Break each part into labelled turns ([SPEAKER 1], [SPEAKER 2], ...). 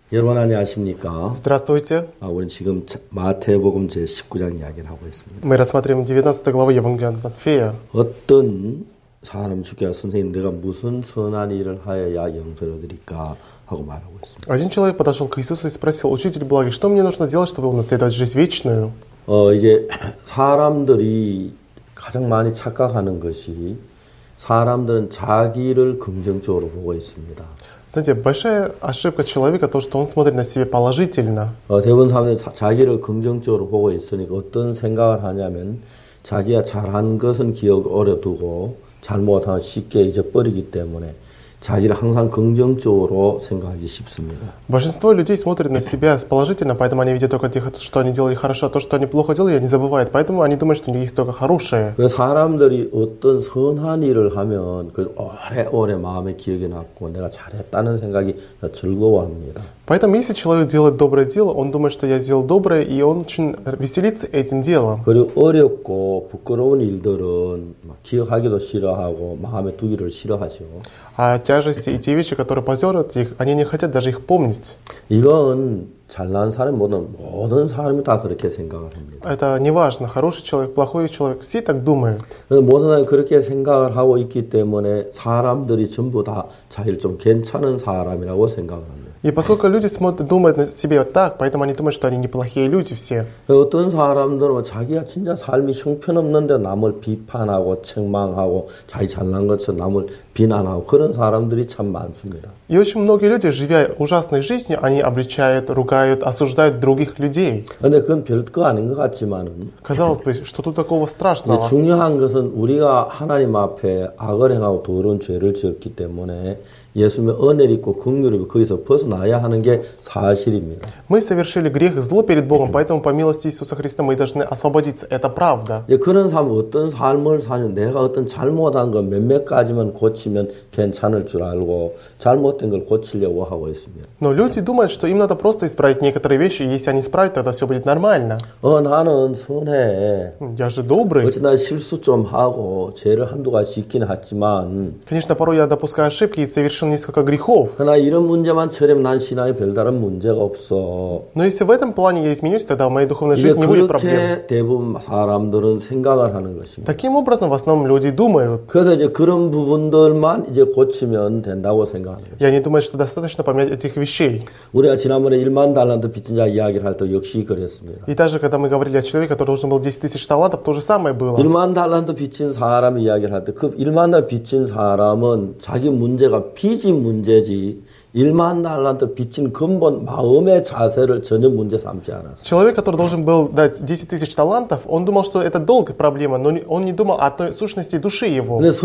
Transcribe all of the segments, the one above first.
[SPEAKER 1] 여러분 안녕하십니까?
[SPEAKER 2] Здравствуйте.
[SPEAKER 1] 우리는 지금 마태복음 제19장 이야기를 하고 있습니다.
[SPEAKER 2] Мы рассматриваем 19 главу Евангелия от Матфея.
[SPEAKER 1] 어떤 사람 주께서 선생님 내가 무슨 선한 일을 하여야 영생을 얻으리까 하고 말하고 있습니다.
[SPEAKER 2] Один человек подошел к Иисусу и спросил: «Учитель благий, что мне нужно сделать, чтобы унаследовать жизнь вечную?»
[SPEAKER 1] 이제 사람들이 가장 많이 착각하는 것이 사람들은 자기를 긍정적으로 보고 있습니다.
[SPEAKER 2] Знаете, большая ошибка человека то, что он смотрит на себя положительно.
[SPEAKER 1] 대부분 사람들이 자기를 긍정적으로 보고 있으니까 어떤 생각을 하냐면 자기가 잘한 것은 기억 오래 두고 잘못하면 쉽게 잊어버리기 때문에 자기를 항상 긍정적으로 생각하기 쉽습니다.
[SPEAKER 2] Большинство людей смотрят на себя положительно, поэтому они видят только то, что они делали хорошо, а то, что они плохо делали, они забывают. Поэтому они думают, что у них есть только хорошее.
[SPEAKER 1] 사람들이 어떤 선한 일을 하면 그 오래오래 마음에 기억에 남고 내가 잘했다는 생각이 즐거워합니다.
[SPEAKER 2] Поэтому, если человек делает доброе дело, он думает, что я сделал доброе, и он очень веселится этим делом.
[SPEAKER 1] 그리고 어렵고 부끄러운 일들은 기억하기도 싫어하고 마음에 두기를 싫어하죠.
[SPEAKER 2] А тяжести и те вещи, которые позорят их, они не хотят даже их помнить.
[SPEAKER 1] 이건 잘난 사람 모든 사람이 다 그렇게 생각을 합니다.
[SPEAKER 2] Это не важно, хороший человек, плохой человек, все так думают.
[SPEAKER 1] 모든 사람이 그렇게 생각을 하고 있기 때문에 사람들이 전부 다 자기를 좀 괜찮은 사람이라고 생각을 합니다.
[SPEAKER 2] И поскольку люди думают на себе вот так, поэтому они думают, что они неплохие люди все.
[SPEAKER 1] 어떤 사람들은 자기가 진짜 삶이 형편없는데 남을 비판하고 책망하고 자기 잘난 것처럼 남을 비난하고 그런 사람들이 참 많습니다.
[SPEAKER 2] И очень многие люди, живя ужасной жизнью, они обличают, ругают, осуждают других людей.
[SPEAKER 1] 근데 그건 별거 아닌 것 같지만은
[SPEAKER 2] Казалось бы, что тут такого страшного?
[SPEAKER 1] 중요한 것은 우리가 하나님 앞에 악을 행하고 더러운 죄를 지었기 때문에 예수님의 은혜를 입고 긍휼을 입고 거기서 벗어나야 하는 게 사실입니다.
[SPEAKER 2] Мы совершили грех и зло перед Богом, поэтому по милости Иисуса Христа мы должны освободиться. Это правда.
[SPEAKER 1] 그런 사람은 어떤 삶을 사는 내가 어떤 잘못한 거 몇몇 가지만 고치면 괜찮을 줄 알고 잘못된 걸 고치려고 하고 있습니다.
[SPEAKER 2] Но люди думают, что им надо просто исправить некоторые вещи, и если они исправят, тогда все будет нормально.
[SPEAKER 1] 나는 선해.
[SPEAKER 2] Я же добрый.
[SPEAKER 1] 어찌나 실수 좀 하고 죄를 한두 가지 있긴 하지만
[SPEAKER 2] Конечно, порой я допускаю ошибки и совершил несколько грехов.
[SPEAKER 1] 그러나 이런 문제만 처리하면 난 신앙에 별다른 문제가 없어.
[SPEAKER 2] Но если в этом плане я изменюсь, тогда в моей духовной жизни не будет проблем.
[SPEAKER 1] 그렇게 대부분 사람들은 생각을 하는 것입니다.
[SPEAKER 2] Таким образом, в основном люди думают.
[SPEAKER 1] 그래서 이제 그런 부분들만 이제 고치면 된다고 생각하는 거죠.
[SPEAKER 2] И они думают, что достаточно поменять этих вещей.
[SPEAKER 1] 우리가 지난번에 1만 달란트 빚진 자 이야기를 할 때 역시 그랬습니다.
[SPEAKER 2] И даже когда мы говорили о человеке, который должен был 10 тысяч талантов, то же самое было.
[SPEAKER 1] 1만 달란트 빚진 사람 이야기를 할 때 그 1만 달란트 빚진 사람은 자기 문제가 빚이 문제지 1만 달란트 빚진 근본 마음의 자세를 전혀 문제 삼지 않았어요.
[SPEAKER 2] Человек, который должен был дать 10 тысяч талантов, он думал, что это долг проблема, но он не думал о той сущности души его.
[SPEAKER 1] 근데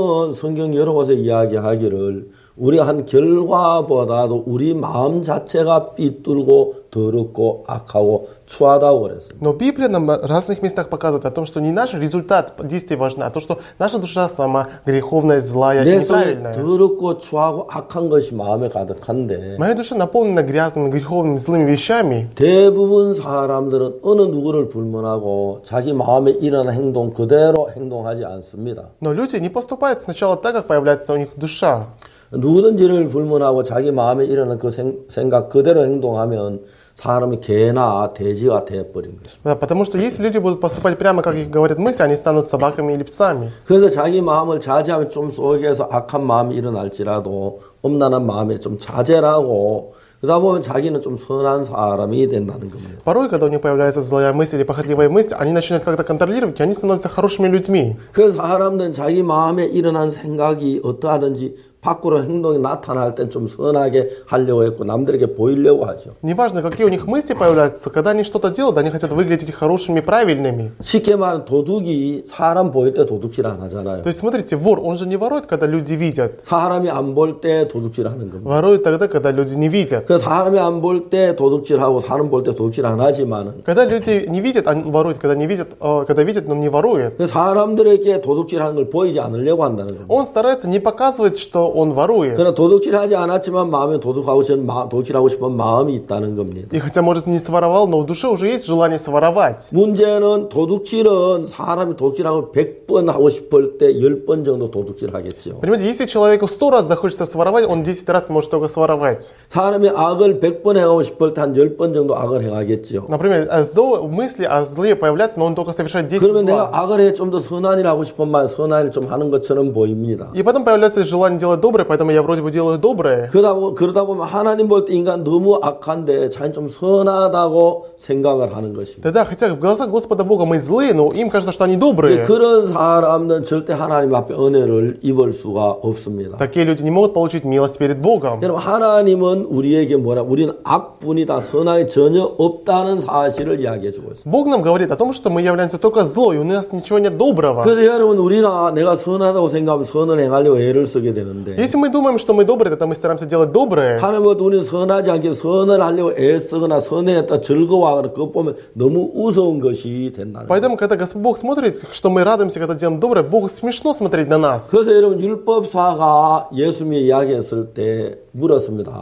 [SPEAKER 1] 성경 여러 곳에 이야기하기를 우리가 한 결과보다도 우리 마음 자체가 삐뚤고 더럽고 악하고 추하다고 그랬어요.
[SPEAKER 2] Но Библия нам в разных местах показывает о том, что не наш результат действий важен, а то, что наша душа сама греховная, злая и
[SPEAKER 1] 내 속에
[SPEAKER 2] неправильная.
[SPEAKER 1] 더럽고 추하고 악한 것이 마음에 가득한데
[SPEAKER 2] Моя душа наполнена грязными, греховными, злыми вещами.
[SPEAKER 1] 대부분 사람들은 어느 누구를 불문하고 자기 마음에 일어나는 행동 그대로 행동하지 않습니다.
[SPEAKER 2] Но люди не поступают сначала так, как появляется у них душа.
[SPEAKER 1] 누구든지를 불문하고 자기 마음에 일어나는 그 생각 그대로 행동하면 사람이 개나 돼지가 되어버린 것입니다.
[SPEAKER 2] Да, потому что если люди будут поступать прямо, как их говорят мысли, они станут собаками или псами.
[SPEAKER 1] 그래서 자기 마음을 자제하면 좀 속에서 악한 마음이 일어날지라도 엄란한 마음에 좀 자제를 하고 그러다 보면 자기는 좀 선한 사람이 된다는 겁니다.
[SPEAKER 2] Порой, когда у них появляется злая мысль или похотливая мысль, они начинают как-то контролировать, и они становятся хорошими людьми.
[SPEAKER 1] 그래서 사람들은 자기 마음에 일어난 생각이 어떠하든지 밖으로 행동이 나타날 땐 좀 선하게 하려고 했고 남들에게 보이려고 하죠.
[SPEAKER 2] Неважно, какие у них мысли появляются, когда они что-то делают, они хотят выглядеть хорошими, правильными.
[SPEAKER 1] 쉽게 말하면 도둑이 사람 보일 때 도둑질 안 하잖아요.
[SPEAKER 2] То есть, смотрите, вор, он же не ворует, когда люди видят.
[SPEAKER 1] 사람이 안 볼 때 도둑질 하는 겁니다.
[SPEAKER 2] Ворует тогда, когда люди не видят.
[SPEAKER 1] 그 사람이 안 볼 때 도둑질하고 사람 볼 때 도둑질 안 하지만은
[SPEAKER 2] Когда люди не видят, он ворует, когда не видят, когда видят, но не ворует.
[SPEAKER 1] 그 사람들에게 도둑질하는 걸 보이지 않으려고 한다는 겁니다.
[SPEAKER 2] Он старается не показывать, что он ворует.
[SPEAKER 1] 그러나 도둑질하지 않았지만 마음에 도둑질하고 싶은 마음이 있다는 겁니다.
[SPEAKER 2] И хотя, может, не своровал, но в душе уже есть желание своровать.
[SPEAKER 1] 문제는 도둑질은 사람이 도둑질하고 100번 하고 싶을 때 10번 정도 도둑질하겠죠.
[SPEAKER 2] Понимаете, если человеку 100 раз захочется своровать, он 10 раз может только своровать.
[SPEAKER 1] 사람이 악을 100번 행하고 싶을 때 한 10번 정도 악을 행하겠죠.
[SPEAKER 2] Например, мысли о зле появляются, но он только совершает 10
[SPEAKER 1] 그러면 내가
[SPEAKER 2] зла.
[SPEAKER 1] 악을 해 좀 더 선한 일 하고 싶으면 선한 일 좀 하는 것처럼 보입니다.
[SPEAKER 2] И потом появляется желание делать доброе, поэтому я вроде бы делаю доброе.
[SPEAKER 1] 그러다 보면 하나님 볼 때 인간 너무 악한데 자기는 좀 선하다고 생각을 하는 것입니다.
[SPEAKER 2] Тогда, хотя в глазах Господа Бога мы злые, но им кажется, что они добрые.
[SPEAKER 1] 그런 사람은 절대 하나님 앞에 은혜를 입을 수가 없습니다.
[SPEAKER 2] Такие люди не могут получить милость перед Богом.
[SPEAKER 1] 여러분, 하나님은 우리에게 우리는 악뿐이다, 선함이 전혀 없다는 사실을 이야기해 주고 있습니다.
[SPEAKER 2] Бог нам говорит о том, что мы являемся только злой, у нас ничего нет доброго.
[SPEAKER 1] 그래서 여러분, 내가 선하다고 생각하면 선을 행하려고 애를 쓰게 되는데,
[SPEAKER 2] Если мы думаем, что мы добрые, тогда мы стараемся делать доброе.
[SPEAKER 1] 하나님은 우리는 선하지 않게 선을 하려고 애쓰거나 선했다 즐거워하거나 그것 보면 너무 우스운 것이 된다는 거예요.
[SPEAKER 2] Поэтому, когда Господь Бог смотрит, что мы радуемся, когда делаем доброе, Богу смешно смотреть на нас.
[SPEAKER 1] 그래서 여러분, 율법사가 예수님이 이야기했을 때 물었습니다.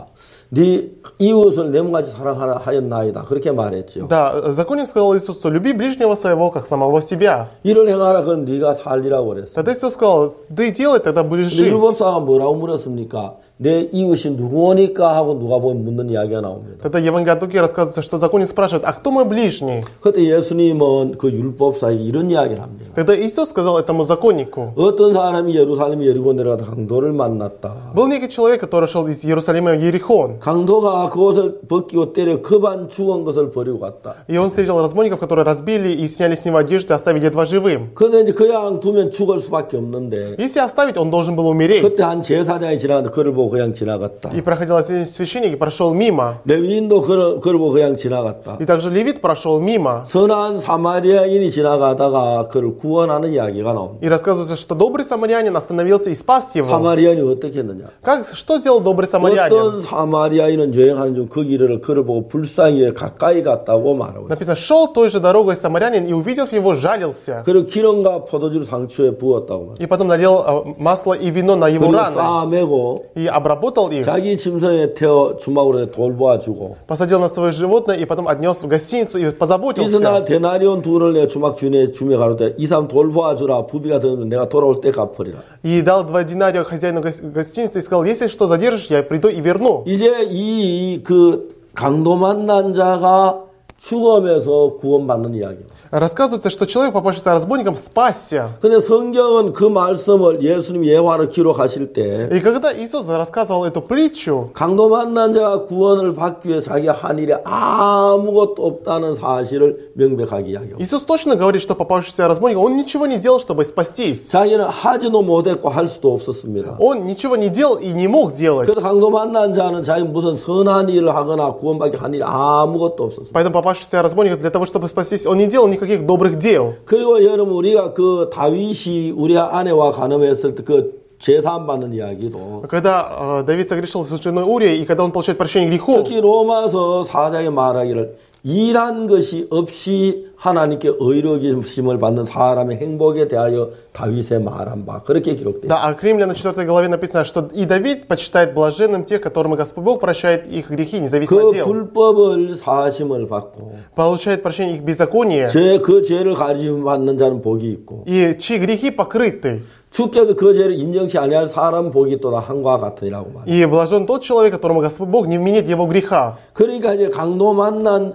[SPEAKER 1] 네 이웃을 내 몸같이 사랑하라 하였나이다. 그렇게 말했죠.
[SPEAKER 2] Да, законник сказал Иисусу, люби ближнего своего, как самого себя.
[SPEAKER 1] 이를 행하라 그럼 네가 살리라고 그랬어요.
[SPEAKER 2] Тогда Иисус сказал, ты делай, тогда будешь жить.
[SPEAKER 1] 율법사가 뭐라고 물었습니까? 내 이웃이 누구니까 하고 누가 보면 묻는 이야기가 나옵니다.
[SPEAKER 2] Тогда Евангелие от Луки рассказывается, что законник спрашивает, а кто мой ближний?
[SPEAKER 1] 그때 예수님은 그 율법사에게 이런 이야기를 합니다.
[SPEAKER 2] Тогда Иисус сказал этому законнику,
[SPEAKER 1] 어떤 사람이 예루살렘 여리고 내려가다 강도를 만났다.
[SPEAKER 2] был некий человек, который шел из Иерусалима в Иерихон.
[SPEAKER 1] 강도가 그것을 벗기고 때려 그반 죽은 것을 버리고 갔다.
[SPEAKER 2] И он встретил разбойников, которые разбили и сняли с него одежду и оставили едва живым.
[SPEAKER 1] 그런데 이제 그냥 두면 죽을 수밖에 없는데
[SPEAKER 2] Если оставить, он должен был умереть.
[SPEAKER 1] 그때 한 제사장이 지나가는데 그를 보고 그냥 지나갔다.
[SPEAKER 2] И проходил один священник и прошел мимо.
[SPEAKER 1] 레위인도 그를 보고 그냥 지나갔다.
[SPEAKER 2] И также левит прошел мимо.
[SPEAKER 1] 선한 사마리아인이 지나가다가 그를 구원하는 이야기가 나옵니다.
[SPEAKER 2] И рассказывается, что добрый самарянин остановился и спас его.
[SPEAKER 1] 사마리아인이 어떻게 했느냐?
[SPEAKER 2] Что сделал добрый самарянин?
[SPEAKER 1] 어떤 사마리아인은 여행하는 중 그 길을 그를 보고 불쌍히 가까이 갔다고 말하고 있어요.
[SPEAKER 2] Написано, шел той же дорогой самарянин и, увидев его, жалился.
[SPEAKER 1] 그리고 기름과 포도주를 상처에 부었다고 말해요.
[SPEAKER 2] И потом налил масло и вино на его
[SPEAKER 1] 그리고
[SPEAKER 2] раны.
[SPEAKER 1] 싸매고
[SPEAKER 2] И обработал их.
[SPEAKER 1] 자기 짐승에 태워 주막으로 돌보아주고
[SPEAKER 2] Посадил на свое животное и потом отнес в гостиницу и позаботился.
[SPEAKER 1] 이스날 데나리온 둘을 내 주막 주인의 주며 가로되 이 사람 돌보아주라 부비가 되면 내가 돌아올 때 갚으리라.
[SPEAKER 2] И дал 2 динария хозяину гостиницы и сказал, если что задержишь, я приду и верну.
[SPEAKER 1] 이제 그 강도 만난 자가 죽음에서 구원받는 이야기입니다.
[SPEAKER 2] Рассказывается, что человек, попавшийся разбойником, спасся.
[SPEAKER 1] 근데 성경은 그 말씀을 예수님 예화로 기록하실 때
[SPEAKER 2] И когда Иисус рассказывал эту притчу,
[SPEAKER 1] 강도 만난 자가 구원을 받기 위해 자기가 한 일에 아무것도 없다는 사실을 명백하게 이야기합니다.
[SPEAKER 2] Иисус точно говорит, что попавшийся разбойник, он ничего не делал, чтобы спастись.
[SPEAKER 1] 자기는 하지도 못했고 할 수도 없었습니다.
[SPEAKER 2] Он ничего не делал и не мог сделать.
[SPEAKER 1] 그래서 강도 만난 자는 자기 무슨 선한 일을 하거나 구원받기 한 일이 아무것도 없었습니다.
[SPEAKER 2] Поэтому попавшийся разбойник для того, чтобы спастись, он не делал никаких добрых дел.
[SPEAKER 1] 그리고 여러분 우리가 그 다윗이 우리 아내와 간음했을 때 그 제사함 받는 이야기도
[SPEAKER 2] Когда Давид согрешил с женой Урией, и когда он получает прощение грехов,
[SPEAKER 1] 특히 로마서 4장에 말하기를 일한 것이 없이 하나님께 의로우심을 받는 사람의 행복에 대하여 다윗의 말한 바 그렇게 기록되어
[SPEAKER 2] да, а к Римлянам 4 главе написано, что и Давид почитает блаженным тех, которым Господь Бог прощает их грехи, независимо от
[SPEAKER 1] 그
[SPEAKER 2] дел.
[SPEAKER 1] 불법을 사심을 받고
[SPEAKER 2] Получает прощение их беззакония,
[SPEAKER 1] 그 죄를 가르침 받는 자는 복이 있고
[SPEAKER 2] и чьи грехи покрыты.
[SPEAKER 1] 주께서 그 죄를 인정치 아니할 사람 복이 또다 한과 같으니라고 말합니다.
[SPEAKER 2] И блажен тот человек, которому Господь Бог не вменит его греха.
[SPEAKER 1] 그러니까 이제 강도 만난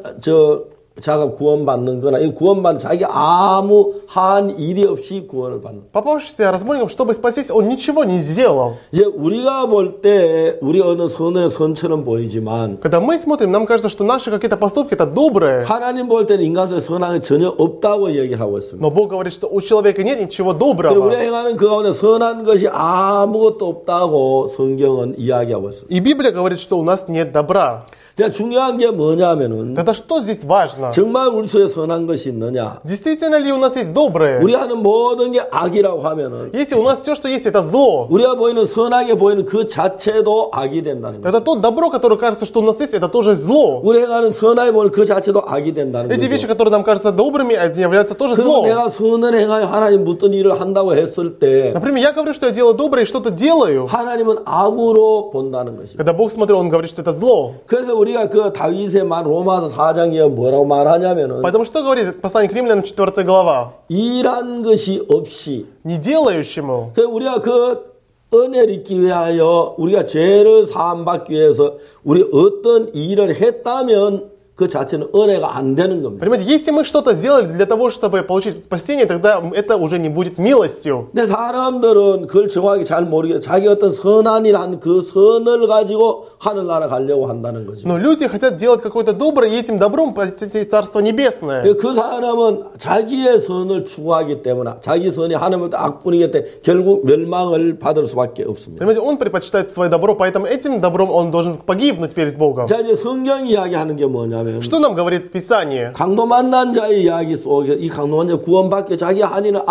[SPEAKER 1] 자가 구원받는 거나 이 구원받는 자기 아무 한 일이 없이 구원을 받는.
[SPEAKER 2] Попавшийся разбойником, чтобы спастись, он ничего не сделал.
[SPEAKER 1] 이제 우리가 볼 때 우리 어느 선의 선처럼 보이지만
[SPEAKER 2] Когда мы смотрим, нам кажется, что наши какие-то поступки это добрые.
[SPEAKER 1] 하나님 볼 때는 인간의 선함이 전혀 없다고 얘기를 하고 있습니다.
[SPEAKER 2] Но Бог говорит, что у человека нет ничего
[SPEAKER 1] 그리고
[SPEAKER 2] доброго.
[SPEAKER 1] 우리가 행하는 그 가운데 선한 것이 아무것도 없다고 성경은 이야기하고 있습니다.
[SPEAKER 2] И Библия говорит, что у нас нет добра.
[SPEAKER 1] 자, 중요한 게 뭐냐면은
[SPEAKER 2] Тогда что здесь важно?
[SPEAKER 1] 정말 우리 속에 선한 것이 있느냐?
[SPEAKER 2] Действительно ли у нас есть доброе?
[SPEAKER 1] 우리 하는 모든 게 악이라고 하면은
[SPEAKER 2] Если у нас все, что есть, это зло,
[SPEAKER 1] 우리가 보이는 선하게 보이는 그 자체도 악이 된다는 거죠.
[SPEAKER 2] тогда то добро, которое кажется, что у нас есть, это тоже зло.
[SPEAKER 1] 우리 행하는 선하게 보이는 그 자체도 악이 된다는
[SPEAKER 2] Эти вещи,
[SPEAKER 1] 거죠.
[SPEAKER 2] которые нам кажутся добрыми, они являются тоже
[SPEAKER 1] 그럼
[SPEAKER 2] злом.
[SPEAKER 1] 내가 선을 행하여 하나님 묻던 일을 한다고 했을 때
[SPEAKER 2] Например, я говорю, что я делаю доброе и что-то делаю.
[SPEAKER 1] 하나님은 악으로 본다는 것입니다.
[SPEAKER 2] Когда Бог смотрит, Он говорит, что это зло.
[SPEAKER 1] 그래서 우리가 그 다윗의 말 로마서 4장에 뭐라고 말하냐면은
[SPEAKER 2] Поэтому что говорит послание к римлянам 4 глава?
[SPEAKER 1] 일한 것이 없이
[SPEAKER 2] Не делающему.
[SPEAKER 1] 그래서 우리가 그 은혜를 입기 위하여 우리가 죄를 사함받기 위해서 우리 어떤 일을 했다면 그 자체는 은혜가 안 되는 겁니다.
[SPEAKER 2] Понимаете, если мы что-то сделали для того, чтобы получить спасение, тогда это уже не будет милостью.
[SPEAKER 1] 근데 사람들은 그걸 정확히 잘 모르게 자기 어떤 선한 일 한 그 선을 가지고 하늘나라 가려고 한다는 거죠.
[SPEAKER 2] Но люди хотят делать какое-то доброе и этим добром пойти в Царство Небесное.
[SPEAKER 1] 그 사람은 자기의 선을 추구하기 때문에 자기 선이 하나님을 악분이기 때문에 결국 멸망을 받을 수밖에 없습니다.
[SPEAKER 2] Понимаете, он предпочитает свое добро, поэтому этим добром он должен погибнуть перед Богом.
[SPEAKER 1] 자, 이제 성경이 이야기하는 게 뭐냐면
[SPEAKER 2] Что нам говорит Писание?
[SPEAKER 1] 강도 만난 자의 이야기 속에 이 강도 만난 자 구원받기 자기 한 일은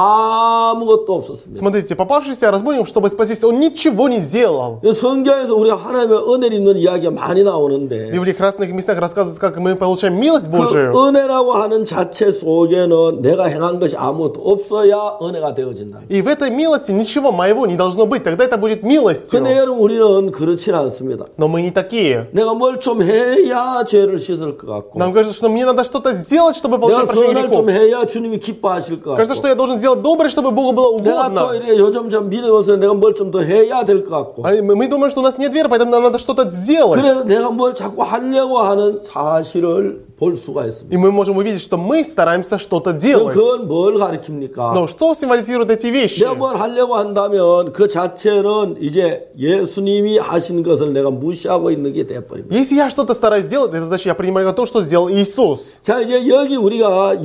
[SPEAKER 1] 아무것도 없었습니다.
[SPEAKER 2] Смотрите, попавшийся разбойник, чтобы спастись, он ничего не сделал.
[SPEAKER 1] 성경에서 우리가 하나님의 은혜를 입는 이야기가 많이
[SPEAKER 2] В
[SPEAKER 1] 나오는데
[SPEAKER 2] Библии в разных местах рассказывается, как мы получаем милость
[SPEAKER 1] 그
[SPEAKER 2] Божию.
[SPEAKER 1] 은혜라고 하는 자체 속에는 내가 행한 것이 아무것도 없어야 은혜가 되어진다.
[SPEAKER 2] И в этой милости ничего моего не должно быть, тогда это будет милостью.
[SPEAKER 1] 근데 여러분 우리는 그렇지 않습니다.
[SPEAKER 2] Но мы не такие.
[SPEAKER 1] 내가 뭘 좀 해야 죄를 씻을 것 같고
[SPEAKER 2] Нам кажется, что мне надо что-то сделать, чтобы
[SPEAKER 1] 내가
[SPEAKER 2] получить прощение
[SPEAKER 1] 선을 좀
[SPEAKER 2] грехов.
[SPEAKER 1] 해야 주님이 기뻐하실 것
[SPEAKER 2] Кажется,
[SPEAKER 1] 같고
[SPEAKER 2] что я должен сделать доброе, чтобы Богу было
[SPEAKER 1] 내가 또
[SPEAKER 2] угодно.
[SPEAKER 1] 이렇게 요즘 좀 믿어서 내가 뭘 좀 더 해야 될 것 같고
[SPEAKER 2] Мы думаем, что у нас нет веры, поэтому нам надо что-то сделать.
[SPEAKER 1] 그래서 내가 뭘 자꾸 하려고 하는 사실을 볼 수가 있습니다.
[SPEAKER 2] И мы можем увидеть, что мы стараемся что-то
[SPEAKER 1] 그럼
[SPEAKER 2] делать.
[SPEAKER 1] 그건 뭘 가르칩니까?
[SPEAKER 2] Но что символизируют эти вещи?
[SPEAKER 1] 내가 뭘 하려고 한다면 그 자체는 이제 예수님이 하신 것을 내가 무시하고 있는 게 돼버립니다.
[SPEAKER 2] Если я что-то стараюсь сделать, это значит, я принимаю то, что сделал Иисус.
[SPEAKER 1] 자, 이제 여기 우리가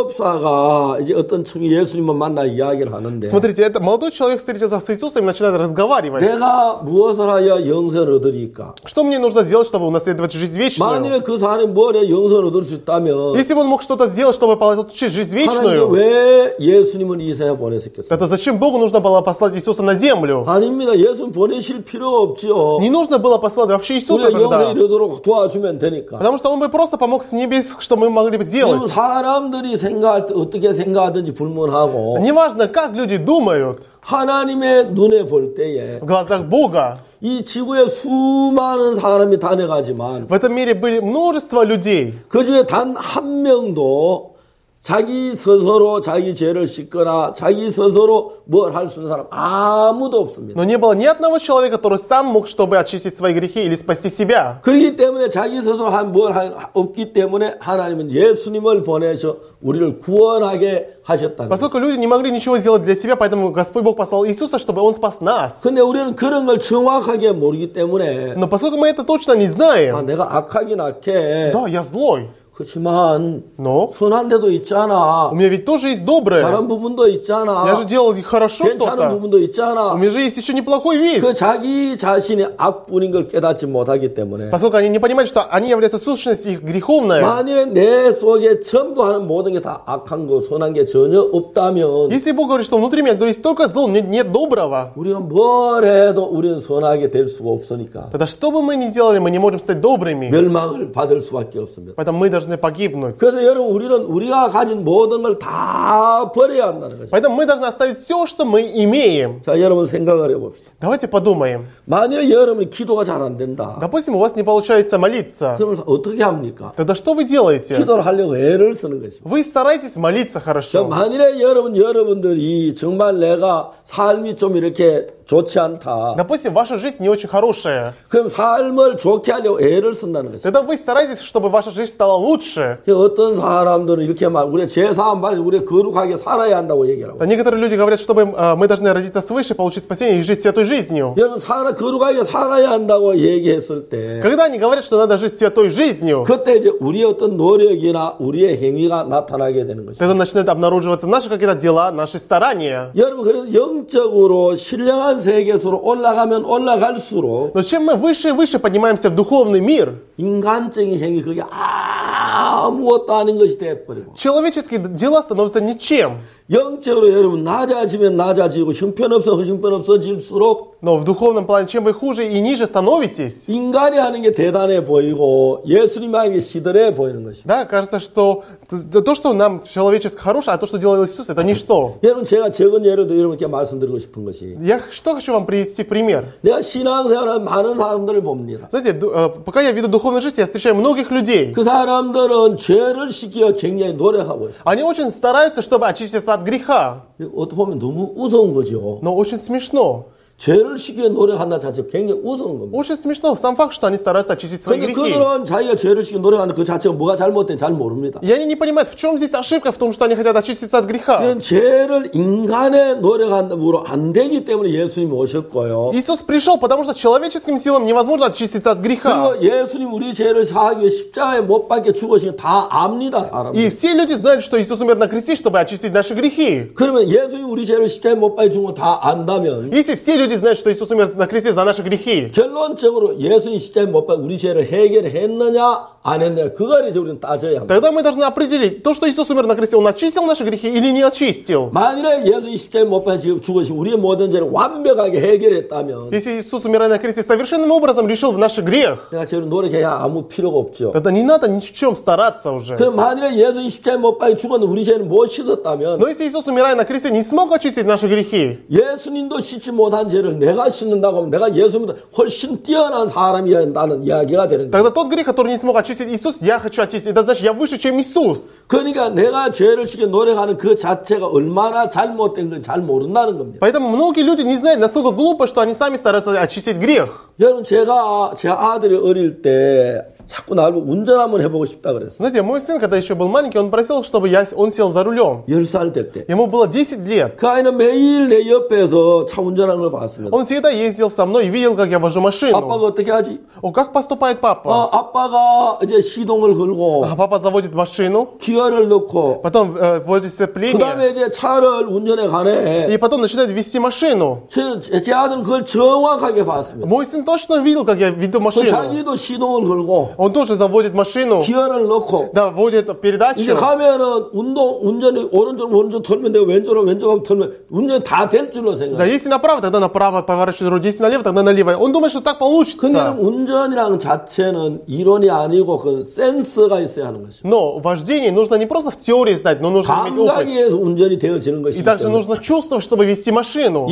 [SPEAKER 1] 율법사가 이제 어떤 층이 예수님을 만나 이야기를 하는데
[SPEAKER 2] Смотрите, это молодой человек встретился с Иисусом и начинает разговаривать.
[SPEAKER 1] 내가 무엇을 하여 영생을 얻으리까?
[SPEAKER 2] Что мне нужно сделать, чтобы унаследовать жизнь вечную?
[SPEAKER 1] 만일에 그 사람이 뭘 해 영생을 얻을 수 있다면
[SPEAKER 2] Если бы он мог что-то сделать, чтобы получить жизнь
[SPEAKER 1] 하나님이
[SPEAKER 2] вечную,
[SPEAKER 1] 왜 예수님을 이 세상에 보내셨겠어요?
[SPEAKER 2] тогда зачем Богу нужно было послать Иисуса на землю?
[SPEAKER 1] 아닙니다. 예수님 보내실 필요가 없지요.
[SPEAKER 2] Не нужно было послать вообще Иисуса
[SPEAKER 1] 우리가
[SPEAKER 2] тогда.
[SPEAKER 1] 영생을 얻도록 도와주면 되니까.
[SPEAKER 2] Потому что он бы просто помог с небес, что мы могли бы
[SPEAKER 1] 여러분
[SPEAKER 2] сделать.
[SPEAKER 1] 사람들이 생각할 때 어떻게 생각하든지 불문하고
[SPEAKER 2] Неважно, как люди думают
[SPEAKER 1] 하나님의 눈에 볼 때에
[SPEAKER 2] в глазах Бога.
[SPEAKER 1] 이 지구에 수많은 사람이 다녀가지만
[SPEAKER 2] В этом мире были множество людей.
[SPEAKER 1] 그 중에 단 한 명도 자기 스스로 자기 죄를 씻거나 자기 스스로 뭘 할 수 있는 사람 아무도 없습니다.
[SPEAKER 2] Но не было ни одного человека, который сам мог, чтобы очистить свои грехи или спасти себя.
[SPEAKER 1] 그렇기 때문에 자기 스스로 없기 때문에 하나님은 예수님을 보내셔 우리를 구원하게 하셨다는 거예요.
[SPEAKER 2] Поскольку люди не могли ничего сделать для себя, поэтому Господь Бог послал Иисуса, чтобы Он спас нас.
[SPEAKER 1] 근데 우리는 그런 걸 정확하게 모르기 때문에
[SPEAKER 2] Но поскольку мы это точно не
[SPEAKER 1] 아,
[SPEAKER 2] знаем,
[SPEAKER 1] 내가 악하긴 악해.
[SPEAKER 2] да, я злой,
[SPEAKER 1] 그렇지만
[SPEAKER 2] но
[SPEAKER 1] 선한 데도 있잖아.
[SPEAKER 2] у меня ведь тоже есть доброе.
[SPEAKER 1] 잘한 부분도 있잖아.
[SPEAKER 2] Я же делал хорошо
[SPEAKER 1] 괜찮은
[SPEAKER 2] что-то.
[SPEAKER 1] 부분도 있잖아.
[SPEAKER 2] У меня же есть еще неплохой вид.
[SPEAKER 1] 그 자기 자신이 악뿐인 걸 깨닫지 못하기 때문에
[SPEAKER 2] Поскольку они не понимают, что они являются сущностью их греховная.
[SPEAKER 1] 만일에 내 속에 전부 하는 모든 게 다 악한 거 선한 게 전혀 없다면
[SPEAKER 2] Если Бог говорит, что внутри меня есть только зло, нет доброго,
[SPEAKER 1] 우리가 뭘 해도 우리는 선하게 될 수가 없으니까
[SPEAKER 2] тогда что бы мы ни делали, мы не можем стать добрыми.
[SPEAKER 1] 멸망을 받을 수밖에 없습니다.
[SPEAKER 2] Поэтому мы должны погибнуть.
[SPEAKER 1] 그래서 여러분 우리는 우리가 가진 모든 걸 다 버려야 한다는 거죠.
[SPEAKER 2] Поэтому мы должны оставить все, что мы имеем.
[SPEAKER 1] 자, 여러분 생각을 해봅시다.
[SPEAKER 2] Давайте подумаем.
[SPEAKER 1] 만일 여러분이 기도가 잘 안 된다.
[SPEAKER 2] Допустим, у вас не получается молиться.
[SPEAKER 1] 그러면 어떻게 합니까?
[SPEAKER 2] Тогда что вы делаете?
[SPEAKER 1] 기도를 하려고 애를 쓰는 것입니다.
[SPEAKER 2] Вы стараетесь молиться
[SPEAKER 1] 자,
[SPEAKER 2] хорошо.
[SPEAKER 1] 만일에 여러분들이 정말 내가 삶이 좀 이렇게 좋지 않다.
[SPEAKER 2] Допустим, ваша жизнь не очень хорошая.
[SPEAKER 1] 그럼 삶을 좋게 하려고 애를 쓴다는 것입니다.
[SPEAKER 2] Тогда вы стараетесь, чтобы ваша жизнь стала лучше.
[SPEAKER 1] 어떤 사람들은 이렇게 말, 우리 제사함 받아 우리 거룩하게 살아야 한다고 얘기하고.
[SPEAKER 2] Некоторые люди говорят, чтобы мы должны родиться свыше, получить спасение и жить святой жизнью.
[SPEAKER 1] 여러분 거룩하게 살아야 한다고 얘기했을 때,
[SPEAKER 2] Когда они говорят, что надо жить святой жизнью,
[SPEAKER 1] 그때 이제 우리의 어떤 노력이나 우리의 행위가 나타나게 되는 것입니다.
[SPEAKER 2] тогда начинают обнаруживаться наши какие-то дела, наши старания.
[SPEAKER 1] 여러분 그래서 영적으로 신령한 세계에서 올라가면 올라갈수록
[SPEAKER 2] Но чем мы выше и выше поднимаемся в духовный мир,
[SPEAKER 1] 인간적인 행위 그게 아무것도 아닌 것이 돼버리고,
[SPEAKER 2] человеческие дела становятся ничем.
[SPEAKER 1] 영적으로 여러분 낮아지면 낮아지고 형편없어질수록
[SPEAKER 2] Но в духовном плане, чем вы хуже и ниже становитесь,
[SPEAKER 1] 인간이 하는 게 대단해 보이고 예수님이 하는 게 시들해 보이는 것입니다.
[SPEAKER 2] да, кажется, что то, что нам человеческое хорошее, а то, что делал Иисус, это ничто.
[SPEAKER 1] 여러분 제가 적은 예로도 여러분께 말씀드리고 싶은 것이,
[SPEAKER 2] Я что хочу вам привести в пример.
[SPEAKER 1] 내가 신앙생활하는 많은 사람들을 봅니다.
[SPEAKER 2] Знаете, пока я веду духовную жизнь, я встречаю многих людей.
[SPEAKER 1] 그 사람들은 죄를 씻기가 굉장히 노력하고 있어요.
[SPEAKER 2] Они очень стараются, чтобы очиститься от греха.
[SPEAKER 1] 어떻게 보면 너무 우스운 거죠.
[SPEAKER 2] Но очень смешно.
[SPEAKER 1] 죄를 씻기에 노력한다 자체가 굉장히 우스운 겁니다.
[SPEAKER 2] Очень смешно сам факт, что они стараются очистить свои
[SPEAKER 1] 근데
[SPEAKER 2] грехи.
[SPEAKER 1] 그들은 자기가 죄를 씻기 노력하는 그 자체가 뭐가 잘못된 잘 모릅니다.
[SPEAKER 2] И они не понимают, в чем здесь ошибка, в том, что они хотят очиститься от греха.
[SPEAKER 1] 이런 죄를 인간의 노력으로 안 되기 때문에 예수님이 오셨고요.
[SPEAKER 2] Иисус пришел, потому что человеческим силам невозможно очиститься от греха.
[SPEAKER 1] 그리고 예수님 우리 죄를 사하기 위해 십자가에 못 박혀 죽으신 다 압니다, 사람들.
[SPEAKER 2] И все люди знают, что Иисус умер на кресте, чтобы очистить наши грехи.
[SPEAKER 1] 그러면 예수님 우리 죄를 십자가에 못 박혀 죽은 거 다 안다면,
[SPEAKER 2] Если все люди знают, что Иисус умер на кресте за наши грехи,
[SPEAKER 1] 결론적으로 예수님 십자가에 못 박혀 우리 죄를 해결했느냐 안 했느냐 그걸 이제 우리는 따져야 합니다.
[SPEAKER 2] тогда мы должны определить, то, что Иисус умер на кресте, Он очистил наши грехи или не очистил.
[SPEAKER 1] 만일에 예수님 십자가에 못 박혀 죽으신 우리의 모든 죄를 완벽하게 해결했다면,
[SPEAKER 2] Если Иисус, умирая на кресте, совершенным образом решил наш грех,
[SPEAKER 1] 내가 죄를 노력해야 아무 필요가 없죠.
[SPEAKER 2] тогда не надо ни в чем стараться уже.
[SPEAKER 1] 그럼 만일에 예수님 십자가에 못 박혀 죽었는데 우리 죄는 못 씻었다면,
[SPEAKER 2] Но если Иисус, умирая на кресте, не смог очистить наши грехи,
[SPEAKER 1] 예수님도 씻지 못한 죄를 내가 씻는다고 하면 내가 예수님보다 훨씬 뛰어난 사람이어야 한다는 이야기가 되는 거예요.
[SPEAKER 2] тогда тот грех, который не смог очистить Иисус, я хочу очистить. Это значит, я выше, чем Иисус.
[SPEAKER 1] 그러니까 내가 죄를 씻기 노력하는 그 자체가 얼마나 잘못된 건지 잘 모른다는 겁니다.
[SPEAKER 2] Поэтому многие люди не знают, насколько глупо, что они сами стараются очистить грех.
[SPEAKER 1] 여러분 제 아들이 어릴 때 자꾸 나를 운전 한번 해보고 싶다 그랬어요.
[SPEAKER 2] Знаете, мой сын, когда еще был маленький, он просил, чтобы он сел за рулем.
[SPEAKER 1] 10살 될 때.
[SPEAKER 2] Ему было 10 лет.
[SPEAKER 1] 그 아이는 매일 내 옆에서 차 운전하는 걸 봤습니다.
[SPEAKER 2] Он всегда ездил со мной и видел, как я вожу машину.
[SPEAKER 1] 아빠가 어떻게 하지?
[SPEAKER 2] Как поступает папа?
[SPEAKER 1] 아빠가 이제 시동을 걸고
[SPEAKER 2] Папа заводит машину,
[SPEAKER 1] 기어를 넣고
[SPEAKER 2] потом вводит
[SPEAKER 1] 그
[SPEAKER 2] сцепление,
[SPEAKER 1] 다음에 이제 차를 운전해 가네.
[SPEAKER 2] и потом начинает вести машину.
[SPEAKER 1] 제 아들은 그걸 정확하게 봤습니다.
[SPEAKER 2] Мой сын точно видел, как я веду машину.
[SPEAKER 1] 자기도 시동을 걸고
[SPEAKER 2] Он тоже заводит машину,
[SPEAKER 1] 기어를 넣고
[SPEAKER 2] да, вводит
[SPEAKER 1] 이제
[SPEAKER 2] передачу.
[SPEAKER 1] 가면은 운전이 오른쪽 털면 되고 왼쪽으로 털면 운전이 다 될 줄로
[SPEAKER 2] Да,
[SPEAKER 1] 생각해요.
[SPEAKER 2] если направо, тогда направо поворачивает руль, если налево, тогда налево. Он думает, что так
[SPEAKER 1] 근데
[SPEAKER 2] получится.
[SPEAKER 1] 운전이라는 자체는 이론이 아니고 그 센서가 있어야 하는 것입니다.
[SPEAKER 2] Но вождение нужно не просто в теории знать, но нужно иметь
[SPEAKER 1] 감각에
[SPEAKER 2] опыт.
[SPEAKER 1] 의해서 운전이 되어지는
[SPEAKER 2] И
[SPEAKER 1] 것이기
[SPEAKER 2] также
[SPEAKER 1] 때문에
[SPEAKER 2] нужно чувствовать, чтобы вести машину.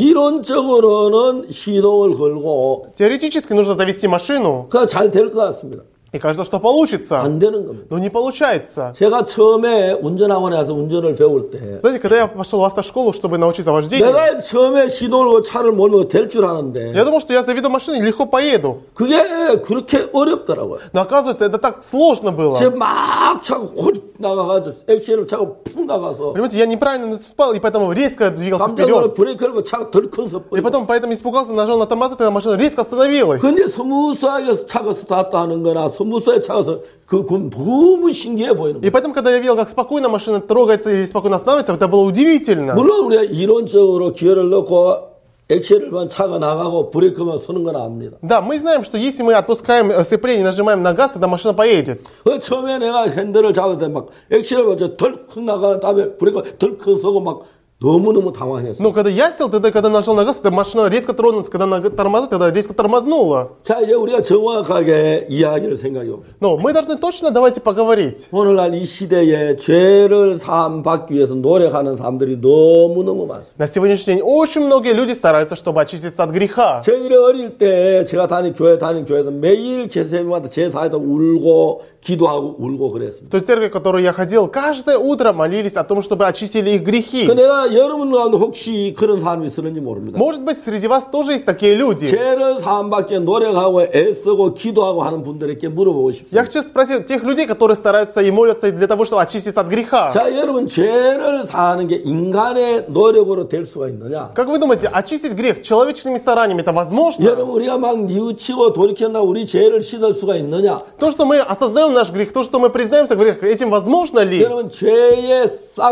[SPEAKER 1] 이론적으로는 시동을 걸고
[SPEAKER 2] Теоретически нужно завести машину,
[SPEAKER 1] 그가 잘 될 것 같습니다.
[SPEAKER 2] и кажется, что получится.
[SPEAKER 1] 안 되는 겁니다.
[SPEAKER 2] Но не получается.
[SPEAKER 1] 제가 처음에 운전학원에 가서 운전을 배울 때
[SPEAKER 2] Знаете, когда я пошел в автошколу, чтобы научиться вождению,
[SPEAKER 1] 내가 처음에 시동을 걸고 차를 몰면 될 줄 아는데
[SPEAKER 2] я думал, что я заведу машину и легко поеду.
[SPEAKER 1] 그게 그렇게 어렵더라고요.
[SPEAKER 2] Но оказывается, это так сложно было.
[SPEAKER 1] 제가 막 차고 홀 나가가지고 액셀을 차고 푹 나가서
[SPEAKER 2] Понимаете, я неправильно наступал, и поэтому резко двигался
[SPEAKER 1] 깜짝 놀라
[SPEAKER 2] вперед.
[SPEAKER 1] 브레이크를 하면 차가 덜컹
[SPEAKER 2] И
[SPEAKER 1] 서버리고
[SPEAKER 2] потом поэтому испугался, нажал на тормоза, тогда машина резко остановилась.
[SPEAKER 1] 근데 스무스하게 차가 스타트하는 거나 스무스하게 차가서 그건 너무 신기해 보이는
[SPEAKER 2] И
[SPEAKER 1] 거예요.
[SPEAKER 2] поэтому, когда я видел, как спокойно машина трогается или спокойно останавливается, это было удивительно.
[SPEAKER 1] 물론 우리가 이론적으로 기어를 넣고 액셀만 차가 나가고 브레이크만 서는 건 압니다.
[SPEAKER 2] Да, мы знаем, что если мы отпускаем сцепление и нажимаем на газ, тогда машина поедет.
[SPEAKER 1] 처음에 내가 핸들을 잡을 때 막 액셀을 먼저 덜컹 나간 다음에 브레이크가 덜컹 서고 막 너무너무 당황했어요.
[SPEAKER 2] Но когда я сел, тогда, когда нажал на газ, тогда машина резко тронулась. Когда на тормоза, тогда резко тормознула.
[SPEAKER 1] 자, 이제 우리가 정확하게 이야기를 생각해 봅시다.
[SPEAKER 2] Но мы должны точно, давайте поговорить.
[SPEAKER 1] 오늘날 이 시대에 죄를 사함 받기 위해서 노력하는 사람들이 너무너무 많습니다.
[SPEAKER 2] На сегодняшний день очень многие люди стараются, чтобы очиститься от греха.
[SPEAKER 1] 저희들이 어릴 때 제가 다닌 교회에서 매일 개세마다 제사에다 울고 기도하고 울고 그랬습니다.
[SPEAKER 2] В той церкви, в которую я ходил, каждое утро молились о том, чтобы очистили их грехи.
[SPEAKER 1] 그 내가 여러분 가운데 혹시 그런 사람이 있을는지 모릅니다.
[SPEAKER 2] Может быть, среди вас тоже есть такие люди.
[SPEAKER 1] 죄를 사함받기 노력하고 애쓰고 기도하고 하는 분들에게 물어보고
[SPEAKER 2] Я
[SPEAKER 1] 싶습니다.
[SPEAKER 2] хочу спросить тех людей, которые стараются и молятся для того, чтобы очиститься от греха.
[SPEAKER 1] 자, 여러분 죄를 사하는 게 인간의 노력으로 될 수가 있느냐?
[SPEAKER 2] Как вы думаете, очистить грех человеческими стараниями это возможно?
[SPEAKER 1] 여러분 우리가 막 뉘우치고 돌이켰나 우리 죄를 씻을 수가 있느냐?
[SPEAKER 2] То, что мы осознаем наш грех, то, что мы признаемся в грех, этим возможно ли?
[SPEAKER 1] 여러분 죄의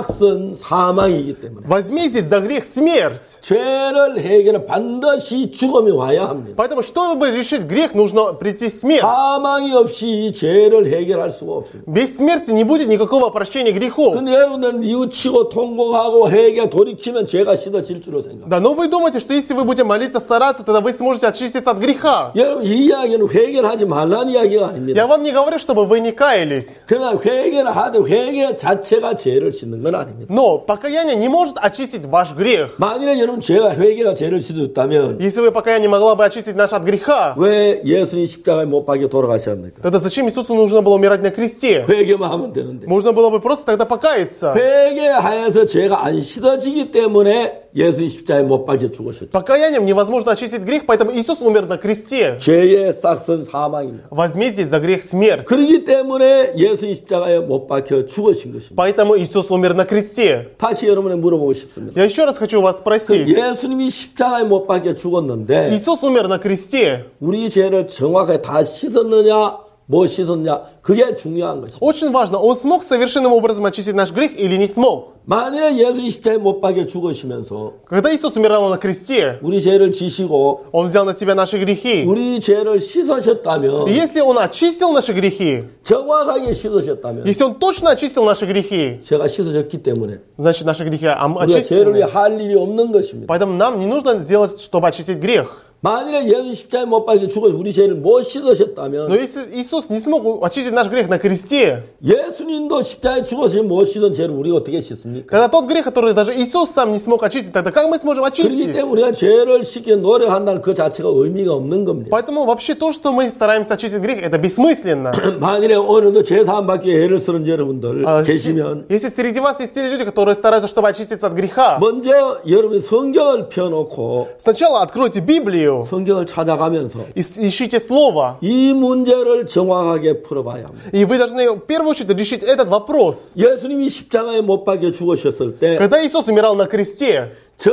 [SPEAKER 1] 싹은 사망이기 때문에
[SPEAKER 2] Возмездие за грех смерть.
[SPEAKER 1] 죄를 해결은 반드시 죽음이 와야 합니다.
[SPEAKER 2] Поэтому, чтобы решить грех, нужно прийти смерть.
[SPEAKER 1] 사망이 없이 죄를 해결할 수가 없습니다.
[SPEAKER 2] Без смерти не будет никакого прощения грехов.
[SPEAKER 1] 근데 여러분은 뉘우치고 통곡하고 회개 돌이키면 죄가 씻어질 줄로 생각.
[SPEAKER 2] Да, но вы думаете, что если вы будете молиться, стараться, тогда вы сможете очиститься от греха.
[SPEAKER 1] 여러분 이 이야기는 회개하지 말라는 이야기가 아닙니다.
[SPEAKER 2] Я вам не говорю, чтобы вы не каялись.
[SPEAKER 1] 그러나 회개를 하되 회개 자체가 죄를 씻는 건 아닙니다.
[SPEAKER 2] Но покаяние не может очистить ваш грех.
[SPEAKER 1] 만일에 여러분 회개가 죄를 씻어줬다면
[SPEAKER 2] Если бы покаяние могло бы очистить нас от греха,
[SPEAKER 1] 왜 예수님 십자가에 못 박혀 돌아가셨습니까?
[SPEAKER 2] тогда зачем Иисусу нужно было умирать на кресте?
[SPEAKER 1] 회개만 하면 되는데.
[SPEAKER 2] Можно было бы просто тогда покаяться.
[SPEAKER 1] 회개하여서 죄가 안 씻어지기 때문에 예수님 십자가에 못 박혀 죽으셨죠.
[SPEAKER 2] Покаянием невозможно очистить грех, поэтому Иисус умер на кресте.
[SPEAKER 1] 죄의 싹은 사망입니다.
[SPEAKER 2] Возмездие за грех смерть.
[SPEAKER 1] 그렇기 때문에 예수님 십자가에 못 박혀 죽으신 것입니다.
[SPEAKER 2] Поэтому Иисус умер на кресте.
[SPEAKER 1] 다시 여러분에 물어보고 싶습니다.
[SPEAKER 2] Я еще раз хочу вас спросить.
[SPEAKER 1] 예수님이 십자가에 못 박혀 죽었는데
[SPEAKER 2] Иисус умер на кресте.
[SPEAKER 1] 우리 죄를 정확하게 다 씻었느냐 못 씻었냐 그게 중요한 것입니다.
[SPEAKER 2] Очень важно, Он смог совершенным образом очистить наш грех или не смог?
[SPEAKER 1] 만일에 예수님 십자가에 못 박혀 죽으시면서
[SPEAKER 2] Когда Иисус умирал на кресте,
[SPEAKER 1] 우리 죄를 지시고
[SPEAKER 2] Он взял на себя наши грехи.
[SPEAKER 1] 우리 죄를 씻으셨다면
[SPEAKER 2] И если Он очистил наши грехи,
[SPEAKER 1] 정확하게 씻으셨다면
[SPEAKER 2] если Он точно очистил наши грехи,
[SPEAKER 1] 죄가 씻어졌기 때문에
[SPEAKER 2] значит наши грехи
[SPEAKER 1] 우리가 죄를 위해
[SPEAKER 2] очищены.
[SPEAKER 1] 할 일이 없는 것입니다.
[SPEAKER 2] Поэтому нам не нужно сделать, чтобы очистить грех.
[SPEAKER 1] 만일에 예수 십자가에 못 박혀 죽어서 우리 죄를 못 씻으셨다면
[SPEAKER 2] Но если Иисус не смог очистить наш грех на кресте,
[SPEAKER 1] 예수님도 십자가에 죽어서 못 씻은 죄를 우리가 어떻게 씻습니까?
[SPEAKER 2] тогда тот грех, который даже Иисус сам не смог очистить, тогда как мы сможем
[SPEAKER 1] 그렇기
[SPEAKER 2] очистить?
[SPEAKER 1] 때문에 우리가 죄를 씻기 노력한다는 그 자체가 의미가 없는 겁니다.
[SPEAKER 2] Поэтому вообще то, что мы стараемся очистить грех, это бессмысленно.
[SPEAKER 1] 만일에 오늘도 죄 사함 받기 애를 쓰는 여러분들 계시면
[SPEAKER 2] Если среди вас есть те люди, которые стараются, чтобы очиститься от греха,
[SPEAKER 1] 먼저 여러분이 성경을 펴놓고
[SPEAKER 2] сначала откройте Библию,
[SPEAKER 1] 성경을 찾아가면서
[SPEAKER 2] ищите Слово.
[SPEAKER 1] 이 문제를 정확하게 풀어봐야 합니다.
[SPEAKER 2] И вы должны в первую очередь решить этот вопрос.
[SPEAKER 1] 예수님이 십자가에 못 박혀 죽으셨을 때
[SPEAKER 2] Когда Иисус умирал на кресте,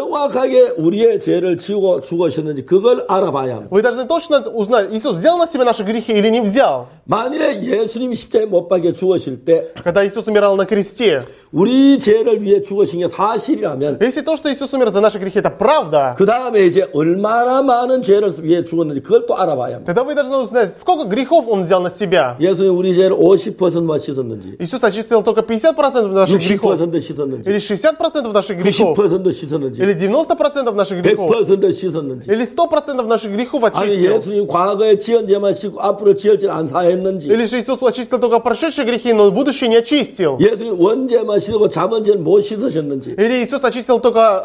[SPEAKER 1] 정확하게 우리의 죄를 지고 죽으셨는지 그걸 알아봐야 합니다.
[SPEAKER 2] вы должны точно узнать, Иисус взял на себя наши грехи или не взял.
[SPEAKER 1] 만일에 예수님이 십자가에 못 박혀 죽으실 때
[SPEAKER 2] Когда Иисус умирал на кресте,
[SPEAKER 1] 우리 죄를 위해 죽으신 게 사실이라면
[SPEAKER 2] если то, что Иисус умер за наши грехи, это правда,
[SPEAKER 1] 그 다음에 이제 얼마나 많은 죄를 위해 죽었는지 그걸 또 알아봐야 합니다.
[SPEAKER 2] тогда вы должны узнать, сколько грехов Он взял на себя.
[SPEAKER 1] 예수님 우리 죄를 50%만 씻었는지
[SPEAKER 2] Иисус очистил только 50% наших грехов.
[SPEAKER 1] 60% 씻었는지
[SPEAKER 2] Или 60% наших грехов.
[SPEAKER 1] 90% 씻었는지
[SPEAKER 2] Или 90% наших грехов.
[SPEAKER 1] 100% 씻었는지
[SPEAKER 2] Или 100% наших грехов
[SPEAKER 1] 아니
[SPEAKER 2] очистил.
[SPEAKER 1] 예수님 과거에 지은 죄만 씻고 앞으로 지을 죄를 안 사했는지
[SPEAKER 2] Или же Иисус очистил только прошедшие грехи, но будущее не очистил.
[SPEAKER 1] 예수님 원죄만 씻고 잠언 죄는 못 씻으셨는지
[SPEAKER 2] Или Иисус очистил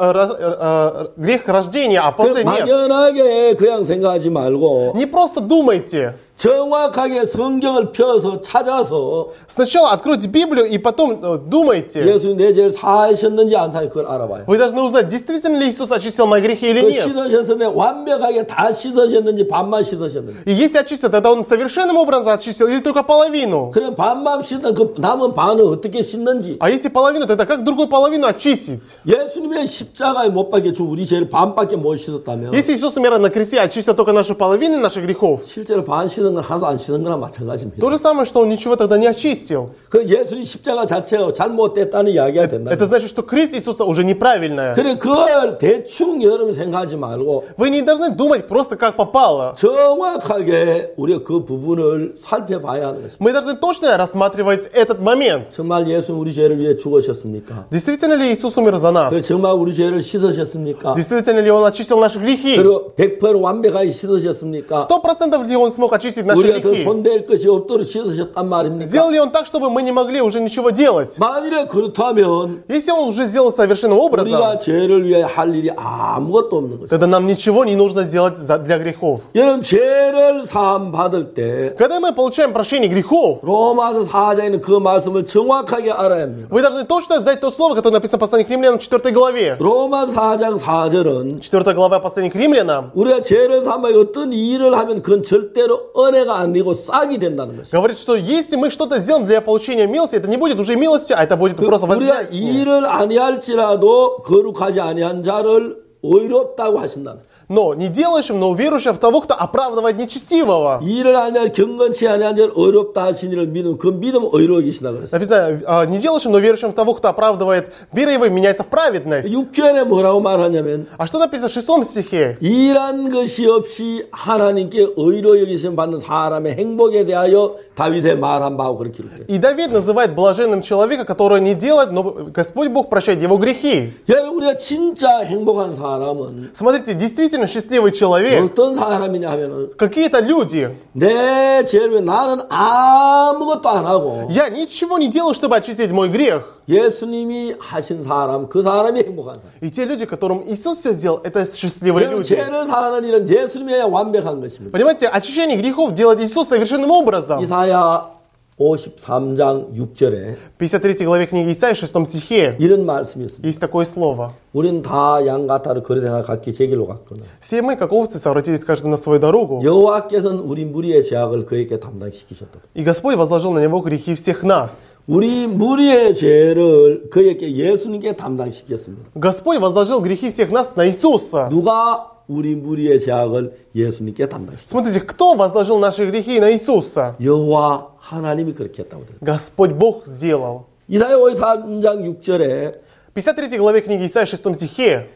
[SPEAKER 2] только грех рождения, а после нет.
[SPEAKER 1] 막연하게 그냥 생각하지 말고
[SPEAKER 2] Не просто думайте.
[SPEAKER 1] 정확하게 성경을 펴서 찾아서
[SPEAKER 2] Сначала откройте Библию и потом думайте.
[SPEAKER 1] 예수님 내 죄를 사하셨는지 안 사하셨는지 그걸 알아봐요.
[SPEAKER 2] Вы должны узнать, действительно ли Иисус очистил мои грехи или
[SPEAKER 1] 그
[SPEAKER 2] нет.
[SPEAKER 1] 씻으셨는데 완벽하게 다 씻으셨는지 반만 씻으셨는지
[SPEAKER 2] И если очистил, тогда Он совершенным образом очистил или только половину.
[SPEAKER 1] 그럼 반만 씻는 그 남은 반은 어떻게 씻는지
[SPEAKER 2] А если половину, тогда как другую половину очистить?
[SPEAKER 1] 예수님의 십자가에 못 박혀 죽 우리 죄를 반밖에 못 씻었다면
[SPEAKER 2] Если Иисус умер на кресте, очистил только нашу половину наших грехов,
[SPEAKER 1] 실제로 반 씻은 건 하나도 안 씻은 거나 마찬가지입니다.
[SPEAKER 2] то же самое, что Он ничего тогда не очистил.
[SPEAKER 1] 그 예수님 십자가 자체가 잘못됐다는 이야기가 된다.
[SPEAKER 2] Это значит, что крест Иисуса уже неправильная.
[SPEAKER 1] 그래 그걸 대충 여러분 생각하지 말고
[SPEAKER 2] Вы не должны думать просто как попало.
[SPEAKER 1] 정확하게 우리가 그 부분을 살펴봐야 하는 것입니다.
[SPEAKER 2] Мы должны точно рассматривать этот момент.
[SPEAKER 1] 정말 예수님 우리 죄를 위해 죽으셨습니까?
[SPEAKER 2] Действительно ли Иисус умер за нас?
[SPEAKER 1] 그 정말 우리 죄를 씻으셨습니까?
[SPEAKER 2] Действительно ли Он очистил наши грехи?
[SPEAKER 1] 그리고 100% 완벽하게 씻으셨습니까?
[SPEAKER 2] 100% ли Он смог очистить очистить наши
[SPEAKER 1] 우리가 더
[SPEAKER 2] грехи?
[SPEAKER 1] 손댈 것이 없도록 씻으셨단 말입니까?
[SPEAKER 2] Сделал ли Он так, чтобы мы не могли уже ничего делать?
[SPEAKER 1] 만일에 그렇다면
[SPEAKER 2] Если Он уже сделал совершенным образом,
[SPEAKER 1] 우리가 죄를 위해 할 일이 아무것도 없는 것이죠.
[SPEAKER 2] тогда нам ничего не нужно сделать для грехов.
[SPEAKER 1] 여러분 죄를 사함 받을 때
[SPEAKER 2] Когда мы получаем прощение грехов,
[SPEAKER 1] 로마서 4장에 있는 그 말씀을 정확하게 알아야 합니다.
[SPEAKER 2] вы должны точно знать то слово, которое написано в послании к римлянам в 4 главе.
[SPEAKER 1] 로마서 4장 4절은
[SPEAKER 2] 4 глава послания к римлянам
[SPEAKER 1] 우리가 죄를 사함에 어떤 일을 하면 그건 절대로 은혜가 아니고 싹이 된다는 것이죠.
[SPEAKER 2] говорит, что если мы что-то сделаем для получения милости, это не будет уже милостью, а это будет просто
[SPEAKER 1] 우리가
[SPEAKER 2] воздействие.
[SPEAKER 1] 일을 아니할지라도 거룩하지 아니한 자를 의롭다고 하신다는 거예요.
[SPEAKER 2] Но не делающим, но верующим в того, кто оправдывает нечестивого.
[SPEAKER 1] 일을 아니할 경건치 아니한 자를 의롭다 하시니를 믿으면 그 믿음은 의로워 계시다 그랬어요.
[SPEAKER 2] Написано, не делающим, но верующим в того, кто оправдывает, вера его меняется в праведность.
[SPEAKER 1] 6절에 뭐라고 말하냐면
[SPEAKER 2] А что написано в 6 стихе?
[SPEAKER 1] 일한 것이 없이 하나님께 의로 여기심 받는 사람의 행복에 대하여 다윗의 말한 바하고 그렇게 기록돼요.
[SPEAKER 2] И Давид называет блаженным человека, который не делает, но Господь Бог прощает его грехи.
[SPEAKER 1] 여러분 우리가 진짜 행복한 사람은
[SPEAKER 2] Смотрите, действительно счастливый человек.
[SPEAKER 1] 어떤 사람이냐 하면은
[SPEAKER 2] Какие-то люди.
[SPEAKER 1] 내 죄를 위해 나는 아무것도 안 하고
[SPEAKER 2] Я ничего не делаю, чтобы очистить мой грех.
[SPEAKER 1] 예수님이 하신 사람 그 사람이 행복한 사람.
[SPEAKER 2] И те люди, которым Иисус все сделал, это счастливые
[SPEAKER 1] 여러분
[SPEAKER 2] люди.
[SPEAKER 1] 죄를 사하는 일은 예수님이 해야 완벽한 것입니다.
[SPEAKER 2] Понимаете, очищение грехов делает Иисус совершенным образом.
[SPEAKER 1] 이사야 53장 6절에
[SPEAKER 2] 53 главе книги Исаии, 6 стихе,
[SPEAKER 1] 이런 말씀이 있습니다.
[SPEAKER 2] есть такое слово.
[SPEAKER 1] 우리는 다 양 같아도 거리다가 각기 제 길로 갔거늘.
[SPEAKER 2] Все мы, как овцы, совратились каждый на свою дорогу.
[SPEAKER 1] 여호와께서는 우리 무리의 죄악을 그에게 담당시키셨다.
[SPEAKER 2] И Господь возложил на него грехи всех нас.
[SPEAKER 1] 우리 무리의 죄를 그에게 예수님께 담당시켰습니다.
[SPEAKER 2] Господь возложил грехи всех нас на Иисуса.
[SPEAKER 1] 누가 우리 무리의 죄악을 예수님께 담당시켰습니다.
[SPEAKER 2] Смотрите, кто возложил наши грехи на Иисуса?
[SPEAKER 1] 여호와 하나님이 그렇게 했다고 돼요.
[SPEAKER 2] Господь Бог сделал.
[SPEAKER 1] 이사야 53장 6절에
[SPEAKER 2] 53 главе книги Исаии, 6 стихе,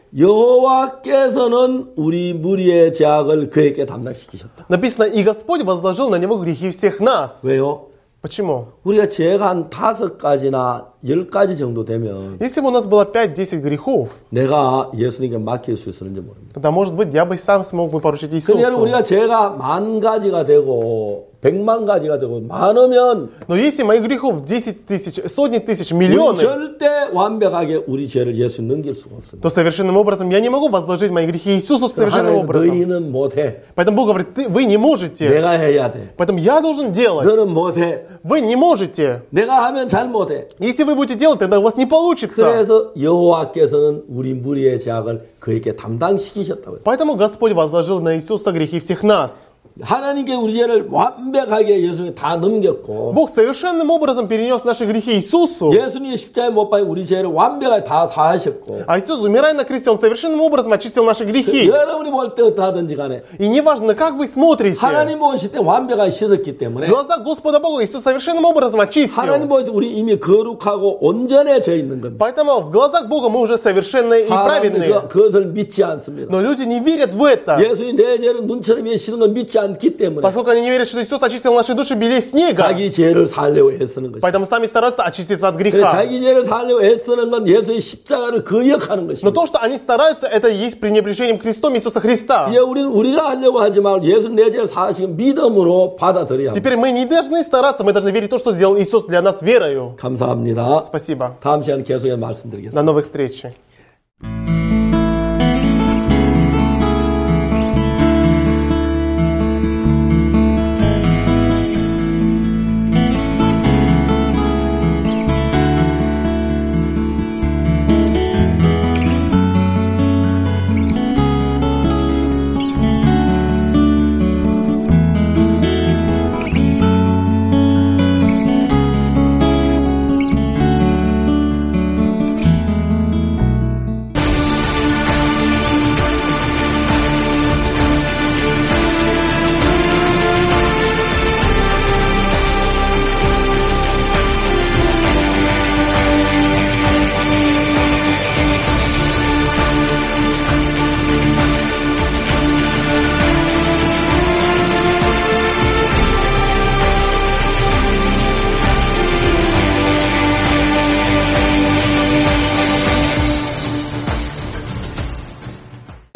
[SPEAKER 1] 여호와께서는 우리 무리의 죄악을 그에게 담당시키셨다.
[SPEAKER 2] написано, и Господь возложил на него грехи всех нас.
[SPEAKER 1] 왜요?
[SPEAKER 2] Почему?
[SPEAKER 1] 우리가 죄가 한 5가지나 10가지 정도 되면
[SPEAKER 2] Если бы у нас было 5-10 грехов,
[SPEAKER 1] 내가 예수님께 맡길 수 있었는지 모릅니다.
[SPEAKER 2] тогда, может быть, я бы сам смог бы поручить
[SPEAKER 1] 근데
[SPEAKER 2] Иисусу.
[SPEAKER 1] 우리가 죄가 10,000가지가 되고 100,000가지가 되고 많으면
[SPEAKER 2] Но если моих грехов 10 тысяч, сотни тысяч,
[SPEAKER 1] 우리
[SPEAKER 2] миллионы,
[SPEAKER 1] 절대 완벽하게 우리 죄를 예수님 넘길 수가 없습니다.
[SPEAKER 2] то совершенным образом я не могу возложить мои грехи Иисусу совершенным
[SPEAKER 1] 하나님
[SPEAKER 2] образом.
[SPEAKER 1] 너희는 못해.
[SPEAKER 2] Поэтому Бог говорит, вы не можете.
[SPEAKER 1] 내가 해야 돼.
[SPEAKER 2] Поэтому я должен делать.
[SPEAKER 1] 너는 못해.
[SPEAKER 2] Вы не можете.
[SPEAKER 1] 내가 하면 잘 못해.
[SPEAKER 2] Если вы будете делать, тогда у вас не получится.
[SPEAKER 1] 그래서 여호와께서는 우리 무리의 죄악을 그에게 담당시키셨다고요.
[SPEAKER 2] Поэтому Господь возложил на Иисуса грехи всех нас.
[SPEAKER 1] 하나님께 우리 죄를 완벽하게 예수님이 다 넘겼고
[SPEAKER 2] Бог совершенным образом перенес наши грехи Иисусу.
[SPEAKER 1] 예수님이 십자가에 못 박혀 우리 죄를 완벽하게 다 사하셨고
[SPEAKER 2] А Иисус, умирая на кресте, Он совершенным образом очистил наши грехи.
[SPEAKER 1] 여러분이 볼 때 어떠하든지 간에
[SPEAKER 2] И неважно, как вы смотрите,
[SPEAKER 1] 하나님 보실 때 완벽하게 씻었기 때문에
[SPEAKER 2] в глазах Господа Бога Иисус совершенным образом очистил.
[SPEAKER 1] 하나님 보실 때 우리 이미 거룩하고 온전해져 있는 겁니다.
[SPEAKER 2] Поэтому в глазах Бога мы уже совершенные и праведные.
[SPEAKER 1] 그것을 믿지 않습니다.
[SPEAKER 2] Но люди не верят в это.
[SPEAKER 1] 예수님 내 죄를 눈처럼 위에 씻은 걸 믿지 않기 때문에
[SPEAKER 2] Поскольку они не верят, что Иисус очистил наши души белее снега.
[SPEAKER 1] 자기 죄를 살려고 애쓰는 것입니다.
[SPEAKER 2] Поэтому сами стараются очиститься от
[SPEAKER 1] 그래서
[SPEAKER 2] греха.
[SPEAKER 1] 자기 죄를 살려고 애쓰는 건 예수의 십자가를 거역하는
[SPEAKER 2] Но
[SPEAKER 1] 것입니다.
[SPEAKER 2] то, что они стараются, это и есть пренебрежением крестом Иисуса Христа.
[SPEAKER 1] 이제 우리가 하려고 하지 말고 예수 내 죄를 사하시는 믿음으로 받아들여야 합니다.
[SPEAKER 2] Теперь мы не должны стараться, мы должны верить в то, что сделал Иисус для нас верою.
[SPEAKER 1] 감사합니다.
[SPEAKER 2] Спасибо.
[SPEAKER 1] 다음 시간에 계속해서 말씀드리겠습니다.
[SPEAKER 2] До новых встреч.